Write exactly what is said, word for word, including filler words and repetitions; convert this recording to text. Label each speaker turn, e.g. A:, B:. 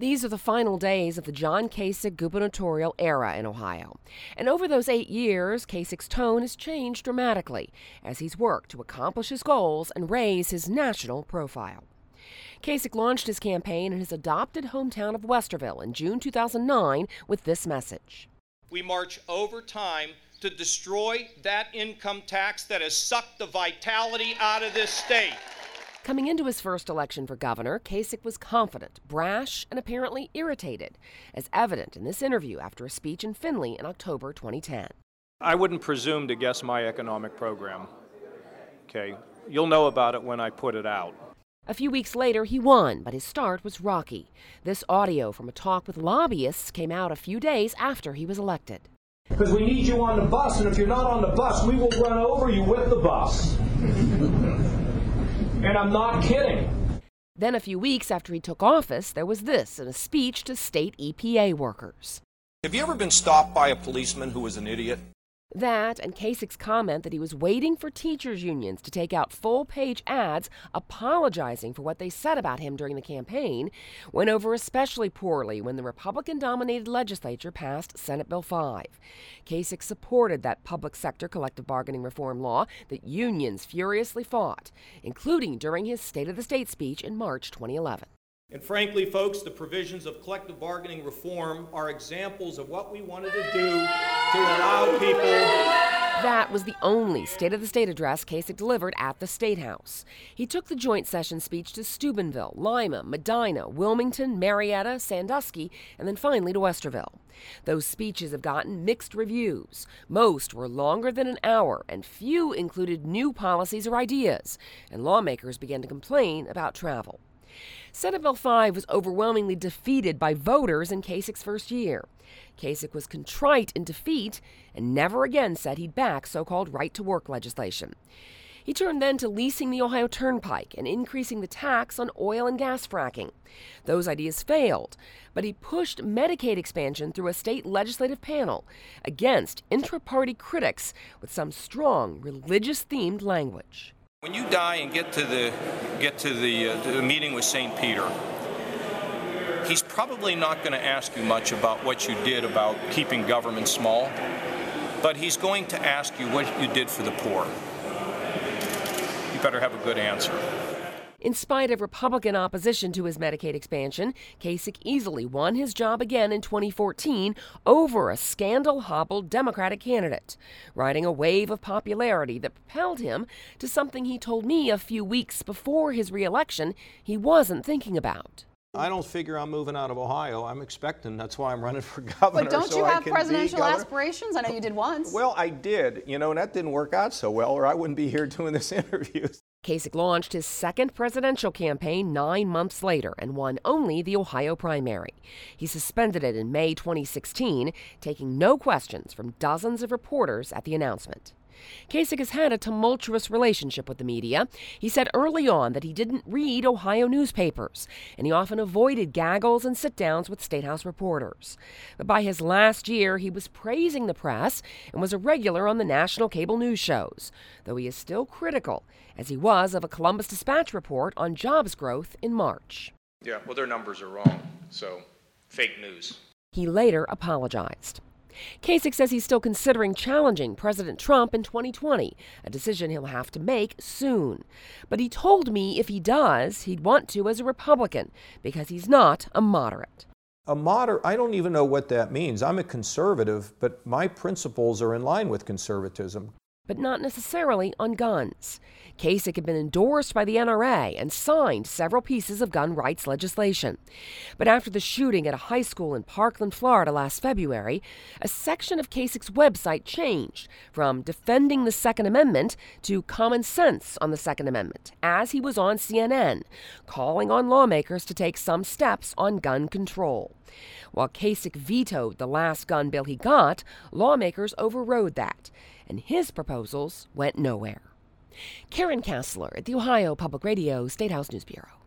A: These are the final days of the John Kasich gubernatorial era in Ohio. And over those eight years, Kasich's tone has changed dramatically as he's worked to accomplish his goals and raise his national profile. Kasich launched his campaign in his adopted hometown of Westerville in June two thousand nine with this message.
B: We march overtime to destroy that income tax that has sucked the vitality out of this state.
A: Coming into his first election for governor, Kasich was confident, brash, and apparently irritated, as evident in this interview after a speech in Findlay in October twenty ten.
C: I wouldn't presume to guess my economic program. Okay, you'll know about it when I put it out.
A: A few weeks later, he won, but his start was rocky. This audio from a talk with lobbyists came out a few days after he was elected.
D: Because we need you on the bus, and if you're not on the bus, we will run over you with the bus. And I'm not kidding.
A: Then a few weeks after he took office, there was this in a speech to state E P A workers.
E: Have you ever been stopped by a policeman who was an idiot?
A: That and Kasich's comment that he was waiting for teachers' unions to take out full-page ads apologizing for what they said about him during the campaign went over especially poorly when the Republican-dominated legislature passed Senate Bill five. Kasich supported that public sector collective bargaining reform law that unions furiously fought, including during his State of the State speech in March twenty eleven.
B: And frankly, folks, the provisions of collective bargaining reform are examples of what we wanted to do to allow people.
A: That was the only State of the State address Kasich delivered at the State House. He took the joint session speech to Steubenville, Lima, Medina, Wilmington, Marietta, Sandusky, and then finally to Westerville. Those speeches have gotten mixed reviews. Most were longer than an hour, and few included new policies or ideas, and lawmakers began to complain about travel. Senate Bill five was overwhelmingly defeated by voters in Kasich's first year. Kasich was contrite in defeat and never again said he'd back so-called right-to-work legislation. He turned then to leasing the Ohio Turnpike and increasing the tax on oil and gas fracking. Those ideas failed, but he pushed Medicaid expansion through a state legislative panel against intra-party critics with some strong religious-themed language.
E: When you die and get to the get to the, uh, the meeting with Saint Peter, he's probably not going to ask you much about what you did about keeping government small, but he's going to ask you what you did for the poor. You better have a good answer.
A: In spite of Republican opposition to his Medicaid expansion, Kasich easily won his job again in twenty fourteen over a scandal-hobbled Democratic candidate, riding a wave of popularity that propelled him to something he told me a few weeks before his reelection he wasn't thinking about.
F: I don't figure I'm moving out of Ohio. I'm expecting. That's why I'm running for governor.
G: But don't
F: so
G: you
F: I
G: have
F: can
G: presidential
F: be governor.
G: aspirations? I know you did once.
F: Well, I did, you know, and that didn't work out so well, or I wouldn't be here doing this interview.
A: Kasich launched his second presidential campaign nine months later and won only the Ohio primary. He suspended it in May twenty sixteen, taking no questions from dozens of reporters at the announcement. Kasich has had a tumultuous relationship with the media. He said early on that he didn't read Ohio newspapers, and he often avoided gaggles and sit-downs with State House reporters. But by his last year, he was praising the press and was a regular on the national cable news shows, though he is still critical, as he was of a Columbus Dispatch report on jobs growth in March.
E: Yeah, well, their numbers are wrong, so fake news.
A: He later apologized. Kasich says he's still considering challenging President Trump in twenty twenty, a decision he'll have to make soon. But he told me if he does, he'd want to as a Republican, because he's not a moderate.
F: A moderate, I don't even know what that means. I'm a conservative, but my principles are in line with conservatism.
A: But not necessarily on guns. Kasich had been endorsed by the N R A and signed several pieces of gun rights legislation. But after the shooting at a high school in Parkland, Florida last February, a section of Kasich's website changed from defending the Second Amendment to common sense on the Second Amendment, as he was on C N N, calling on lawmakers to take some steps on gun control. While Kasich vetoed the last gun bill he got, lawmakers overrode that, and his proposals went nowhere. Karen Kassler at the Ohio Public Radio State House News Bureau.